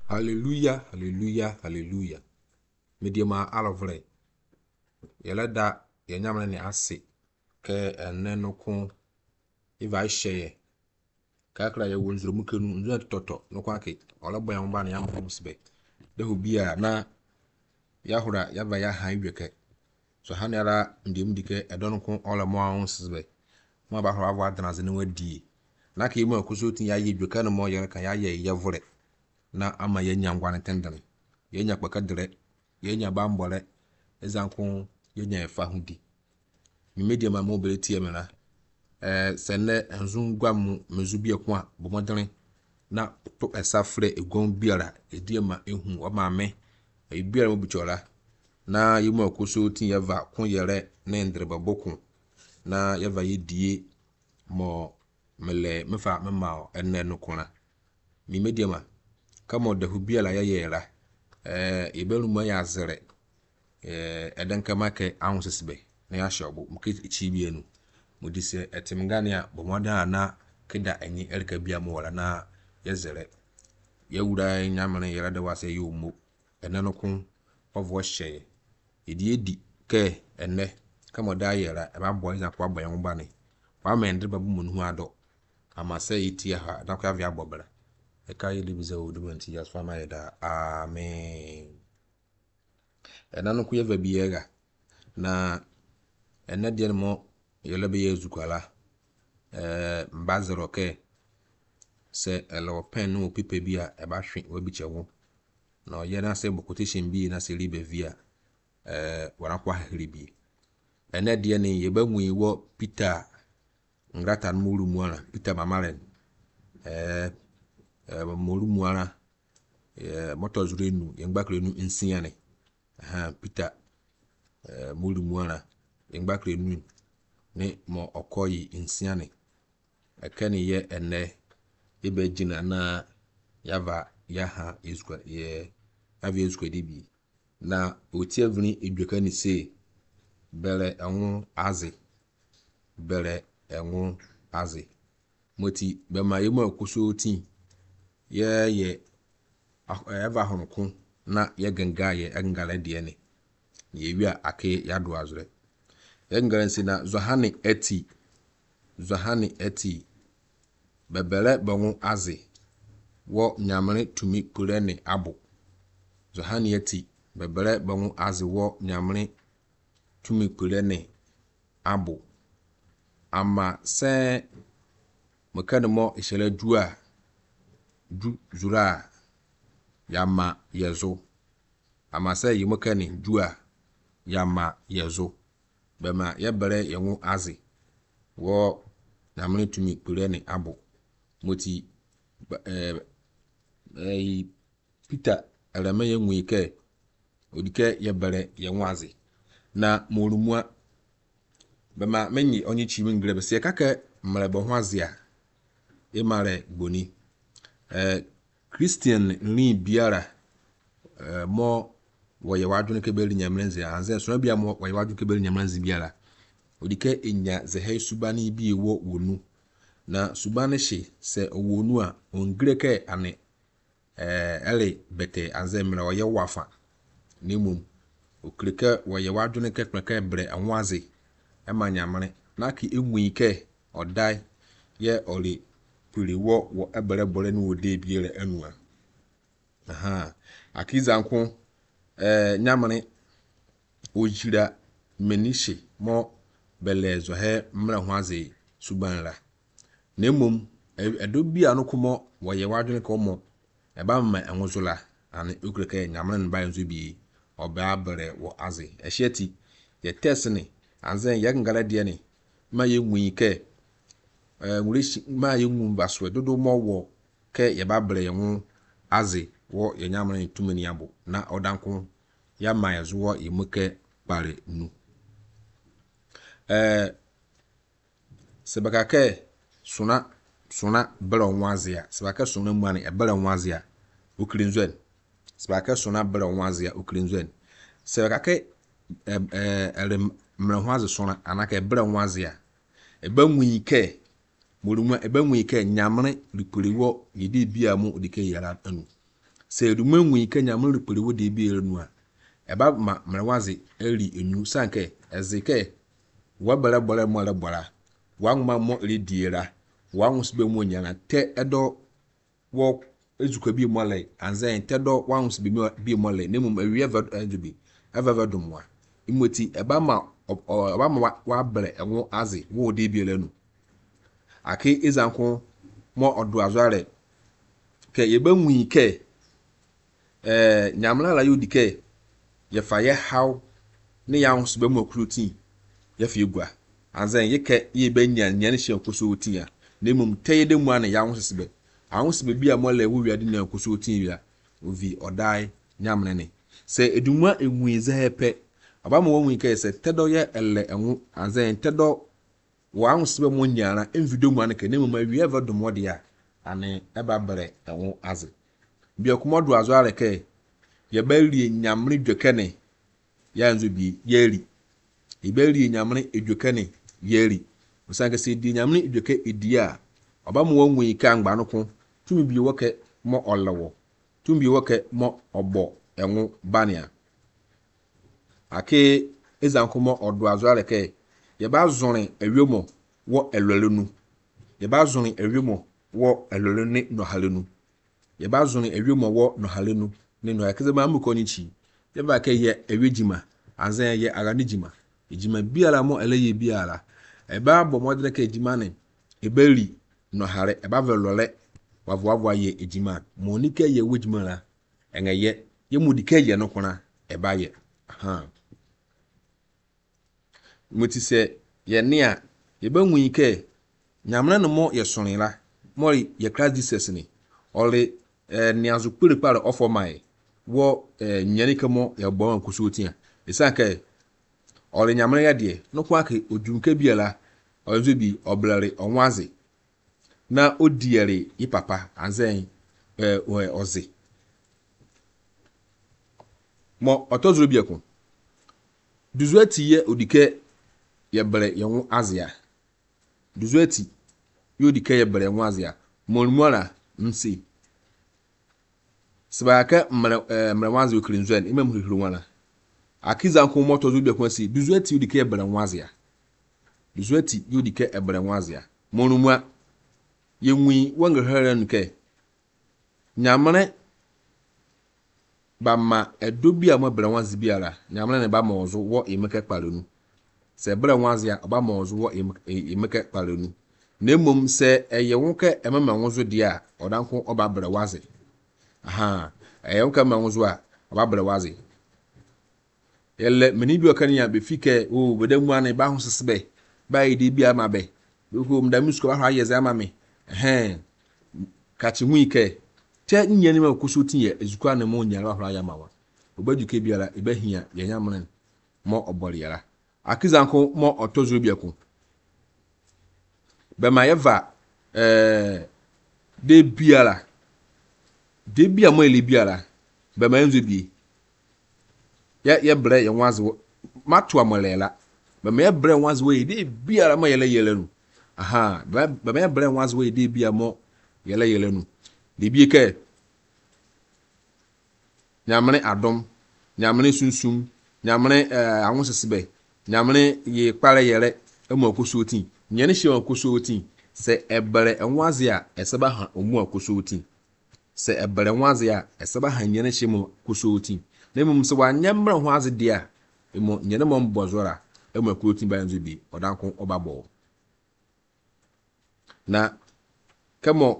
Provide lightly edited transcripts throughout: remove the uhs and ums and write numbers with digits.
Hallelujah, hallelujah, hallelujah. Mediama alovre. Yelada yenyamne ne ase ke enne no ko iva hyeye. Kakra ye wonzro mukenu nzo toto no kwake. Ola boyan ba na yam musbe. De hobia na yahura yaba ya han dweke. So hanara ndiem dike edon ko ola mo awon sbe. Mo ba hora wa dana zene wadi. Na ka imu akuso tin ya ye dweka no mo yere kan ya ye yevure. Na ama yenya ngwane tendane yenya kpakadre yenya bambole ezanko yenya efa hudi mi media ma mobile tie mena sene enzu gwam mezubie ko a bomodren na to esafre egon biara ediema ehu o ma me ebiara mo bichola na yimu akoso tin yeva kon yere na ndreba bokun na yeva yedie mo mele mefa mema enne no kona mi media ma kama da hubia la yera ibelu ma ya zere eden kama ke ahusesbe na ya shobo muke chibie nu mudise etimgane a bomoda na keda enyi erika bia mo wala na ya zere ya wura nyamane yera da wase yomo enanokun ovo hye edi ke enne kama da yera e ba boy za kwa boyan bane wa mendre babu munu ado amase yitia ha na kwa via bobra Eka ili bize udumanti ya swama yeda. Amen. Enano kuye vebiyega. Na ene diyen mo yelebe yezu kwa la. Mbaze roke. Se elo pen no pipe biya eba shwin webiche wou. No yena se mbokotishin bi na se libe via. Wanakwa hiribi. Ene diyen yebe mwi wo pita ngrata nmuru mwana. Pita mamaren. Moru muana moto zurenu yengbakre nu insiane Peter moru muana yengbakre nu ne mo okoyi insiane ekeni ye enne ibe jina na yava yaha izukwa ye ave izukwa dibi na otievni edwekani se bele enwu azi moti bema yema akuso tin ye eva honku na ye ganga ye engale de ne ye wia ake yado azure engalensi na zohani eti bebele bonwu azi wo nyamane tumi kurene abo zohani eti bebele bonwu azi wo nyamane tumi kurene abo ama se mekane mo ishele dua du zura yama yezo amase yimokani dua yama yezo bema yebere yenwu azi wo namne tumi kurene abo moti Peter eleme yenwu ike odike yebere yenwu azi na morumua bema menyi onye chimi ngrebe se kake mrebe ho azia emare gboni Christian ni biara mo woye wadwene ke beli nyamrenzi anze so bia mo woye wadwene ke beli nyamrenzi biara odike enya zehe subani bi wo wonu na subani hye se wonu a ongreke ane ele bete anze mra woye wafa nemum okreke woye wadwene ke kpeke bre anwaze ema nyamre na ki enwu ike odai ye oli puli wo ebere bole ni wode biere anua akiza nko nyamane ojira menishi mo belezo he mra hwaze subanra nemum edobia no komo woye wadwene ko mo eba ma enwuzula ane okreke nyamane nba enzo bi oba bere wo aze eheti ye tesni anzen ye ngala de ne ma ye nwike ngurishi ma ye nwu baswe dodo mo wo ke ye ba bere ye nwu aze wo ye nyamane tumani abo na odanko ya ma yezo wo imuke pare nu sebakake suna bere nwazia sebakake suna muane e bere nwazia okrinzwen sebakake suna bere nwazia okrinzwen sebakake ele mra hwaze suna anaka bere nwazia eba nwike moruma eba nwike nyamne lipuriwo yedi bia mu odike yara anu se eduma nwi ka nyamre repere wo de bi enu a eba ma mrewaze eri enu sanke ezike wa bala bala mo la bala wa ngma mo ri diera wa ngusbe mo nyana te edo wo ezuka bi mo le anzen te do wa ngusbe bi mo le nemum awie evadubi evavadumwa imoti eba ma wa bere enwo azi wo de bi elenu ake izanko mo odo azare ke yeba nwi ke nyamla la yodike ye fa ye haw ne ya ngusbe mo krutin ye fa egua anzen yeke ye be nyan hye nkoso otin a nemum teyede mu an ya ngusbe ahusbe bi a mo le wo wiade na nkoso otin wia ovi odai nyamne ne se eduma enwi zehepe aba mo wonwi ke se tedo ye ele enwo anzen tedo wa ngusbe mo nyara envido mu an ke nemum awie evadom de a ane eba bere enwo aze bi akomodo azo areke ye ba rie nyamre dwekene ya nzo bi yeri iberi nyamre edwekene yeri osanke se di nyamre edweke edia oba mo wonwi ka ngba no ko tumi bi woke mo olewo tumi bi woke mo obo enwo bania ake ezanko mo odo azo areke ye ba zonre awiomo wo elolenu ye ba zonre awiomo wo elolenu no halenu ye ba zonre awiomo wo no halenu ne no akeze ma amuko ni chi ye ba ke ye awijima anzen ye aganijima ejima biara mo eleye biara eba bo modre ke ejima ne ebeli no hare eba velole wavoavo ye ejima mo ni ke ye wejima la engeye ye mudike ye no kona eba ye moti se ye ne a ye ba nwi ke nyamna no mo ye sonela mo ye Christ Jesus ni ole ni azukure pare ofo mai wo nyani kemo ye bo nkuso otia esanke ole nyamna ya de no kwa ke odunke biala ozo bi oblare onwaze na odiere ipapa anzen ozi mo otozuru biako duzuati ye odike ye bere ye wu azia duzuati ye odike ye bere wu azia monmora nsi sibaka mre wanzi okrinzwen imem hihuru wana akiza nko moto zo biako si duzuati ye odike ye bere wu azia duzuati ye odike ye bere wu azia monumwa ye nwi wangehere nke nyamre ba ma edobi a mo bere wanzi biara nyamre ne ba ma ozo wo emeke kparenu se bere wanzi a ba ma ozo wo emeke kparenu nemom se eye wonke emema wozo dia odanko oba bere wazi eye wonke ma wozo a oba bere wazi ele meni bi okani ya be fike o bedemu an ba ho sesebe ba ide bia ma be ko mdamusko ba ha yeze ama me kachi nwike te nyani ma kusutin ye ezukwa ne mo nyara hora ya mawa obaduke biara ebahia ye nyamren mo oboriara akizanko mo otozuru biako be ma yeva de bia mo ele biara be ma enzo bi ye bre ye nwazi matu amolela be ma ye bre nwazi we de biara mo yele nu be ma ye bre nwazi we de bia mo yele nu de bi ke nyamre adom nyamre sunsum nyamre ahosesebe nyamre ye kpare yere emu akoso otin nyane hye akoso otin se ebere enwaze a eseba ha omu akoso otin se ebere enwaze a eseba ha nyane hye mu akoso otin na emum se wa nyamre ho aze dia emu nyane mo mbozora emu akoso otin ba yanzu bi odanko obabo na kemo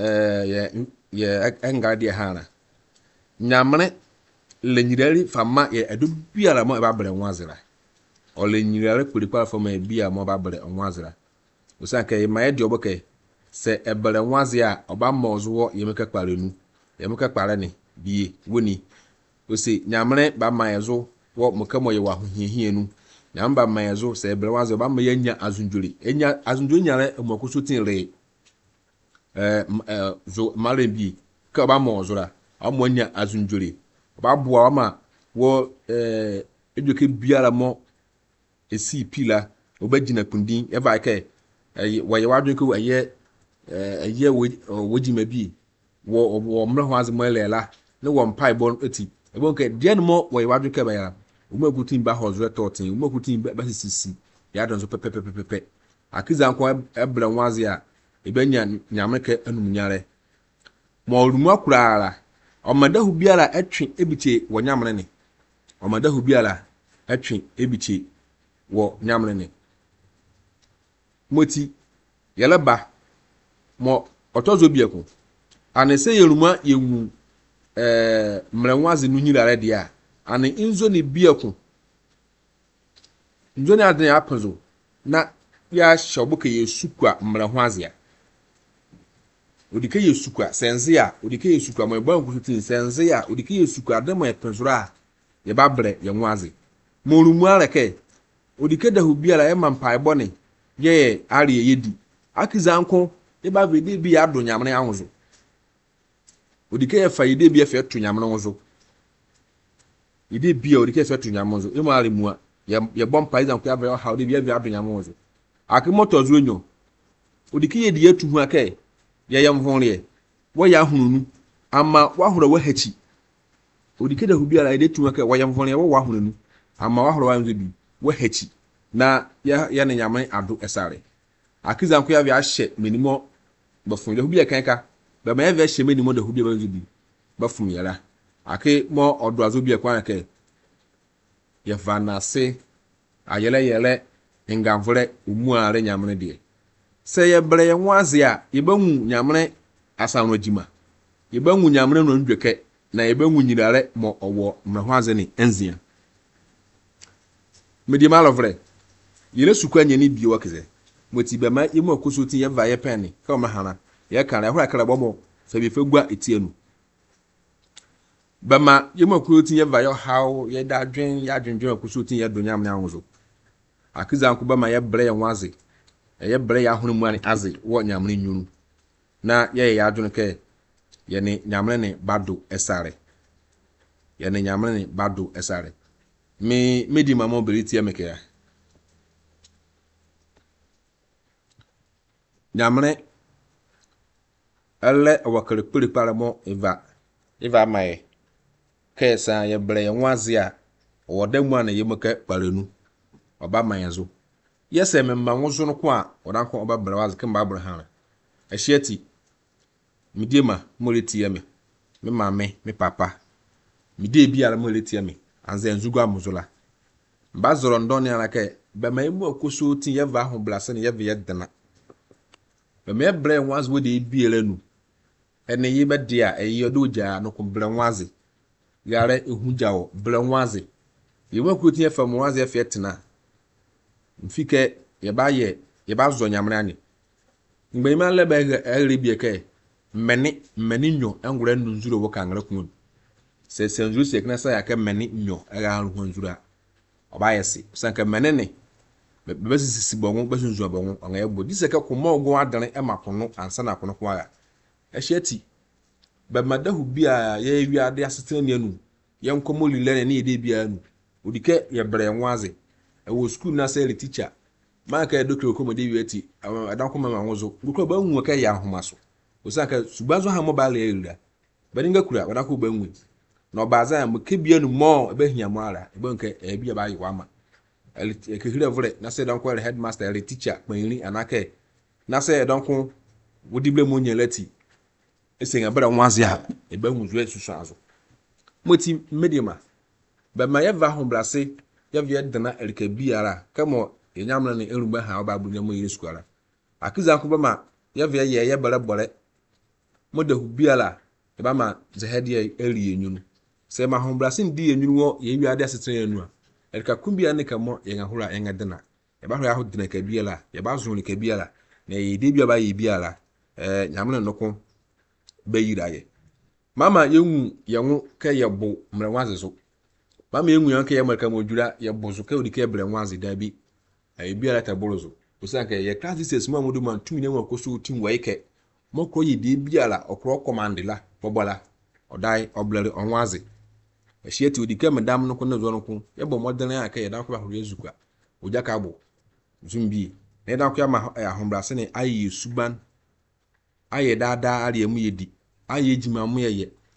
ye engade hana nyamre le nyirari fama ye edu biara mo eba bere nwazira o le nyirari kuripa fama e bia mo ba bere nwazira osanke ma ye di oboke se ebere nwazi a oba mozo yemeka kparenu yemeka kparani bi woni osi nyamre ba mayezo wo mokamo ye wa hohiehie nyamba mayezo se ebere nwazi oba ma yenya azunjuri nyare emokuso tinre zo malembi ka oba mozo ra amonya azunjuri oba boa ma wo eduke biara mo esi pila obagina kundin eva ke waye wadun ko aye wojima bi wo mre ho azmo lela ne wo mpa ibon eti ebon ke de no mo wo ywadwe ke ba ya umu akutin ba hozre totin umu akutin ba sisi ya don so pepepepepe akiza nko ebra nwaze a ebenya nyame ke anum nyare mo orumu akuraara omadahu biara atwe ebiche wo nyamne ne omadahu biara atwe ebiche wo nyamne ne moti yeleba mo otozo bieko anese yeruma yewu mrenwaze nu nyirare dia ani inzo ne bieko nzo ne adene apozo na ya shobuke yesukwa mrenwaze ya odike yesukwa senzia odike yesukwa mo egba nkusutin senzia odike yesukwa ademo epenzura ye babre ye nwaze morumu areke odike dahu biara e mampa ebone ye ari yedi akizanko e ba vede bi ado nyamne anwozo odike ye fayide bi efe to nyamne anwozo ide bi odike efe to nyamne anwozo e mo ari mu a ye bompa izanko ya be ha ode bi ado nyamne anwozo akimoto zuonyo odike ye di yetu hu akai ye yamvonre wo ya hununu ama wahoro wa hachi odike dahu biara ide tu akai wo yamvonre wo wahununu ama wahoro wa nzo bi wa hachi na ya ne nyame ado esare akiza nko ya bi ahye menimo bafun de hubia kanka ba ma ya bi ahye menimo de hubia banzu bi bafun yara ake mo odo azo bi ekwan ke ye vanase ayele ngamvore umuare nyamne de se ye bre ye nwaze a ye banwu nyamne asanro jima ye banwu nyamne no ndweke na ye banwu nyirare mo owo mrahwaze ni enzia medi malovre yele sukwa nyeni bi wakize moti be ma yemo akosotin ye va ye pen ka o mahana ye kan ya hura kala bomo se bi fegua etienu be ma yemo akosotin ye va yo haw ye da dwen ya dwendwen akosotin ye do nyam na anwozo akiza nko be ma ye bre ye nwaze ye bre ya hunu mu ani aze wo nyamne nyunu na ye ya dwon ke ye ne nyamne ne bado esare ye ne nyamne ne bado esare medi mama beriti emeke ya nyamne alle awakere pere para mo eva mai kesa ye bre ye nwaze a wodamu ana ye meka parenu oba manyezo yese me manwozo no ko a wodanko oba bre waze kemba abraham ehyiati midiema moleti ya me mame me papa mide bi ara moleti ya me anze nzugu amuzola bazoro ndone ala ke be ma emu akoso tin ye va ho blase ne ye ve ye dena be me bre nwaze wo de bi elanu ene yi be dia eyodo ja no ko bre nwaze yare ehujawo bre nwaze ye mo ko tin ye fa nwaze ye fe tena mfike ye ba zo nyamre ani ngbe ma lebe erebi eke meni nyo engure nzuro wo kangre kun se senzu se kna sa ya ke meni nyo era hu nzura oba yesi sanka meni ne be sisi bonwo be sunzu bonwo on ya gbo dise ke kuma ogun adane e makono ansa na kono kwa ya ehyiati be madahu bia ye wi ade asetani anu ye nkomo lile ne ide bia anu odike ye bre nwaze e wo school na say teacher maka doctor ko mode wiati adan ko mama nwozo gukro ba nwu ka ya ahomaso osaka subazo ha mobile area badinga kura wadan ko ba nwu na obaza ya mkebia nu mo ebe hia mo ara ebe nke ebia ba yi wama ekehire vre na say dan ko headmaster le teacher paniri anake na say dan ko wodible mo nyelati esenga bra nwaze ha ebe nwu zo esusu azo moti mediama ba ma yeva ho blase yevye dana elke biara kamo yenyamna ne erumba ha oba bunya mo yiri skwara akiza ko ba ma yevye ye bare bore modahu biara e ba ma zehede eri enyunu se ma ho blase ndi enyunu wo ye wi ade asetene enu a elka kumbia ne kamo ye ngahura enga dana e ba ho ya ho dana ka biara ye ba zo ne ka biara na ye de bia ba ye biara nyamna noko be yiraye mama yenwu yenwu ka yebo mrewaze zo mama yenwu yanka ye marka modura yebo zo ka odike bre nwaze dabi ayi biara ta borozo osanka ye class this ma modu man tumi ne wa koso tim wa ike mokro ye de biara okro command la bobola odai oblere onwaze ehyiati odike madam no ko na zo no ko yebo modern aka ye dan ko ahoro ezukwa ojaka abo zumbi ne dan ko ya ma ahombrase ne ayi suban ayi dada ari emu yedi ayi ejima mu ye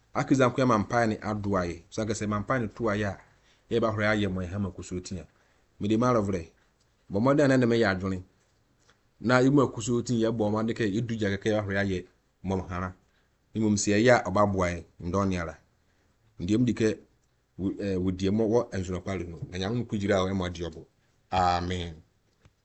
akizan ko mampa ne adoaye so ka se mampa ne toaye a ye ba hore aye mo ha makuso tia me de ma rovre bo mo dan na me ya adwene na imu akuso tin ye bo ma de ke eduja ke ya hore aye mo hara imum se ya obaboaye ndoni ara ndiem dike wodie mo wo enjuro kwale no na nyam kujira o e mo diobo amen.